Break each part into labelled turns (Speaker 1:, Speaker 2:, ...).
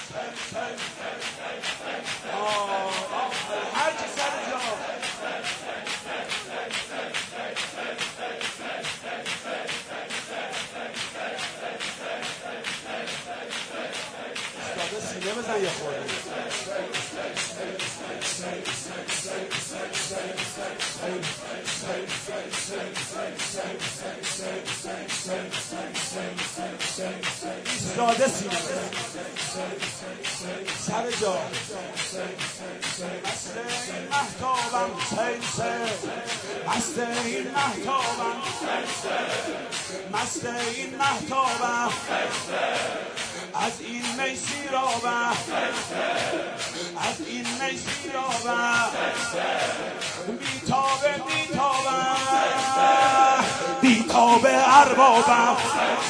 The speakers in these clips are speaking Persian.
Speaker 1: هر کی سر جا استاد سینه بزن یه خورده استاد سینه سر جا مست این مهتابم سیسه مست این مهتابم مست این مهتابم از این می سیرابم از این می سیرابم بیتابه بیتابم بیتابه اربابم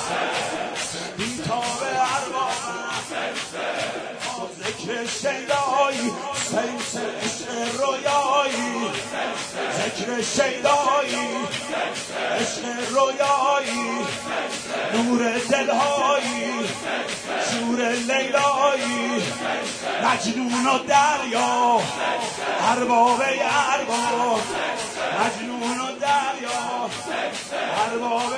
Speaker 1: بیتابه اربابم ذکر شیدایی سیس عشق رویایی ذکر شیدایی عشق رویایی نور دلهایی شور لیلایی مجنون و دریا ارباب ارباب مجنون و دریا ارباب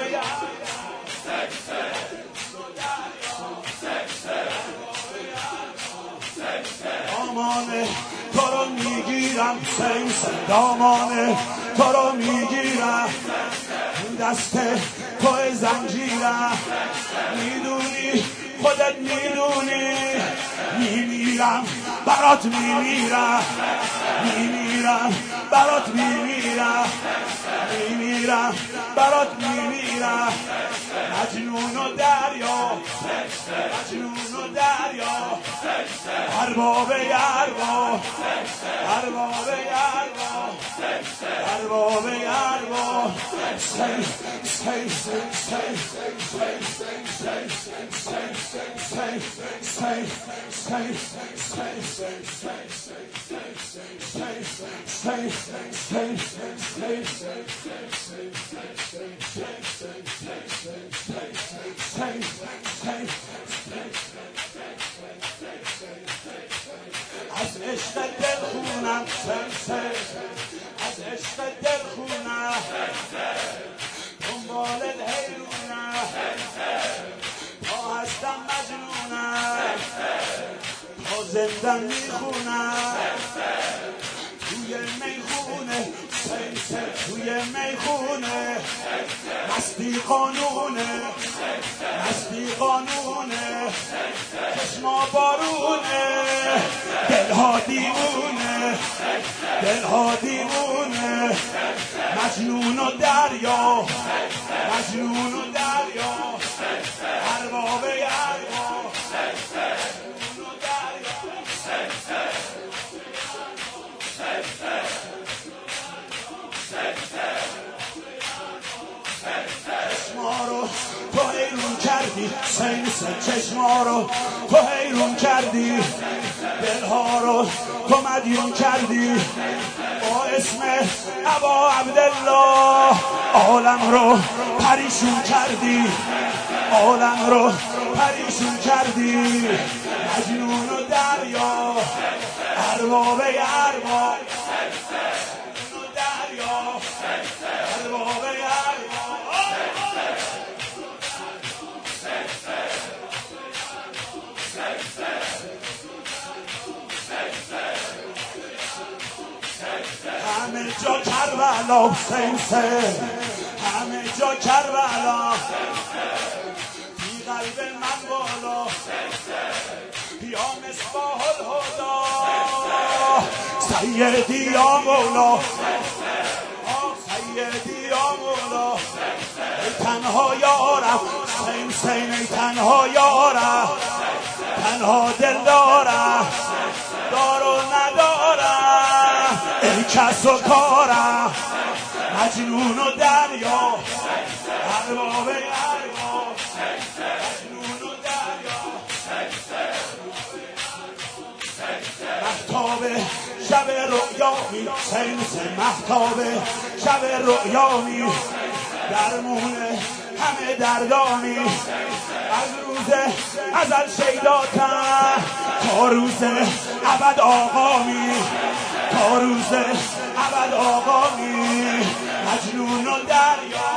Speaker 1: دامانه تو رو میگیرم سیس دامانه تو رو میگیرم دست تو زنجیرم میدونی خودت میدونی میمیرم برات میمیرم میمیرم برات میمیرم میمیرم برات میمیرم مجنون و دریا مجنون و دریا ارباب ارباب ارباب ارباب ارباب ارباب از عشق دل خونم از عشق دل خونم دنبال حیرونم تا هستم مجنونم تا زندم میخونم توی میخونه توی میخونه مستی قانونه مستی قانونه چشما بارونه دلها دیوونه دلها دیوونه مجنون و دریا مجنون و دریا ارباب ارباب مجنون و دریا چشما رو تو حیرون کردی سیس چشما رو تو حیرون کردی دلها رو تو مدیون کردی با اسم ابا عبدالله عالم رو پریشون کردی عالم رو پریشون کردی مجنون و دریا ارباب ارباب دریا ارباب همه جا کربلا سیسه همه جا کربلا بی قلب من بالا یا مصباح الهدا سیدی یا مولا سیدی یا مولا ای تنها یارم سیسه ای تنها یارم تنها دل دارم دار و ندارم ای کس و کارم مجنون و دریا ارباب ارباب مجنون و دریا مهتاب شب رؤیامی سیس مهتاب شب رؤیامی درمونه همه دردامی از روز ازل شیداتم تا روز ابد آقامی، تا روز ابد آقامی، مجنون و دریا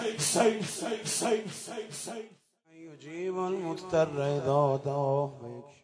Speaker 2: يجيب المضطر إذا دعاه.